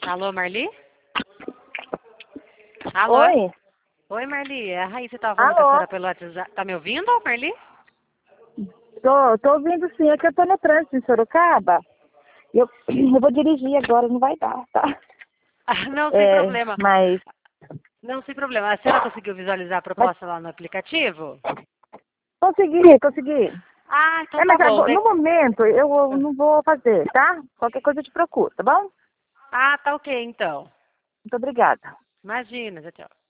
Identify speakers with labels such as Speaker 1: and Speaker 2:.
Speaker 1: Alô, Marli? Alô?
Speaker 2: Oi?
Speaker 1: Oi, Marli. É a Raíssa estava falando com a
Speaker 2: Alô?
Speaker 1: senhora pelo WhatsApp. Tá me ouvindo, Marli?
Speaker 2: Tô ouvindo sim, é que eu tô no trânsito em Sorocaba. Eu vou dirigir agora, não vai dar, tá?
Speaker 1: Ah, não, sem problema.
Speaker 2: Mas
Speaker 1: Não, sem problema. A senhora conseguiu visualizar a proposta lá no aplicativo?
Speaker 2: consegui.
Speaker 1: Ah, então tá
Speaker 2: Mas
Speaker 1: bom.
Speaker 2: agora, no momento eu não vou fazer, tá? Qualquer coisa eu te procuro, tá bom?
Speaker 1: Ah, tá ok, então.
Speaker 2: Muito obrigada.
Speaker 1: Imagina, tchau, tchau.